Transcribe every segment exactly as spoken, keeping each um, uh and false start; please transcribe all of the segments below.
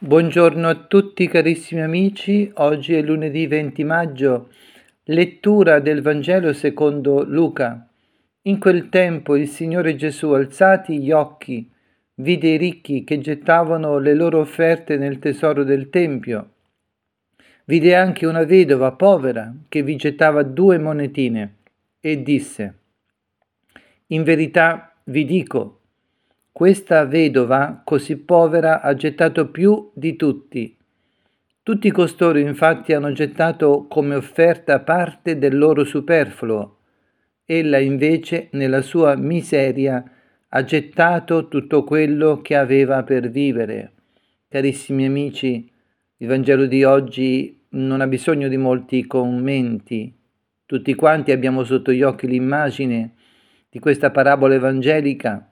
Buongiorno a tutti carissimi amici, oggi è lunedì venti maggio, lettura del Vangelo secondo Luca. In quel tempo il Signore Gesù, alzati gli occhi, vide i ricchi che gettavano le loro offerte nel tesoro del Tempio. Vide anche una vedova povera che vi gettava due monetine e disse: In verità vi dico, questa vedova così povera ha gettato più di tutti. Tutti costoro infatti hanno gettato come offerta parte del loro superfluo. Ella invece nella sua miseria ha gettato tutto quello che aveva per vivere. Carissimi amici, il Vangelo di oggi non ha bisogno di molti commenti. Tutti quanti abbiamo sotto gli occhi l'immagine di questa parabola evangelica.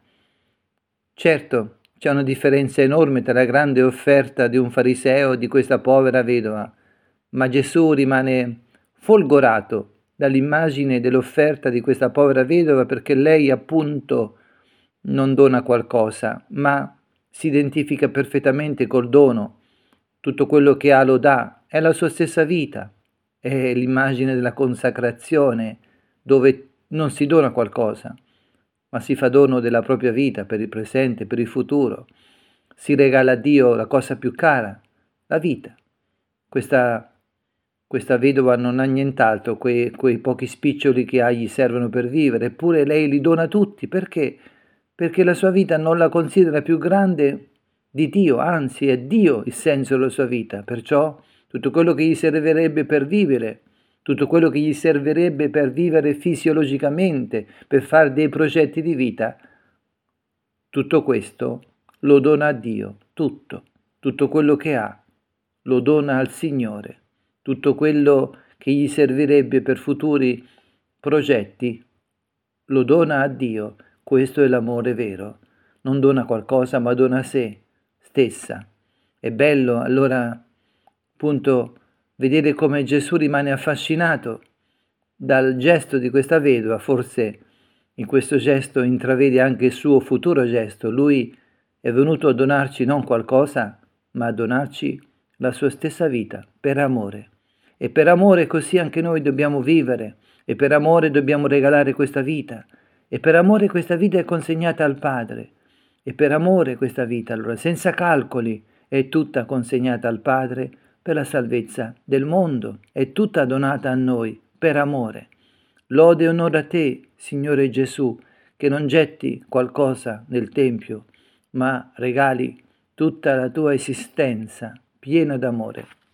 Certo, c'è una differenza enorme tra la grande offerta di un fariseo e di questa povera vedova, ma Gesù rimane folgorato dall'immagine dell'offerta di questa povera vedova perché lei appunto non dona qualcosa, ma si identifica perfettamente col dono. Tutto quello che ha lo dà, è la sua stessa vita, è l'immagine della consacrazione dove non si dona qualcosa, ma si fa dono della propria vita per il presente, per il futuro. Si regala a Dio la cosa più cara, la vita. Questa, questa vedova non ha nient'altro, quei, quei pochi spiccioli che ha gli servono per vivere, eppure lei li dona tutti. Perché? Perché la sua vita non la considera più grande di Dio, anzi è Dio il senso della sua vita. Perciò tutto quello che gli servirebbe per vivere, tutto quello che gli servirebbe per vivere fisiologicamente, per fare dei progetti di vita, tutto questo lo dona a Dio, tutto, tutto quello che ha, lo dona al Signore, tutto quello che gli servirebbe per futuri progetti, lo dona a Dio. Questo è l'amore vero, non dona qualcosa ma dona sé stessa. È bello allora appunto vedere come Gesù rimane affascinato dal gesto di questa vedova. Forse in questo gesto intravede anche il suo futuro gesto. Lui è venuto a donarci non qualcosa, ma a donarci la sua stessa vita, per amore. E per amore così anche noi dobbiamo vivere, e per amore dobbiamo regalare questa vita, e per amore questa vita è consegnata al Padre, e per amore questa vita, allora, senza calcoli, è tutta consegnata al Padre per la salvezza del mondo, è tutta donata a noi, per amore. Lode e onore a te, Signore Gesù, che non getti qualcosa nel Tempio, ma regali tutta la tua esistenza piena d'amore.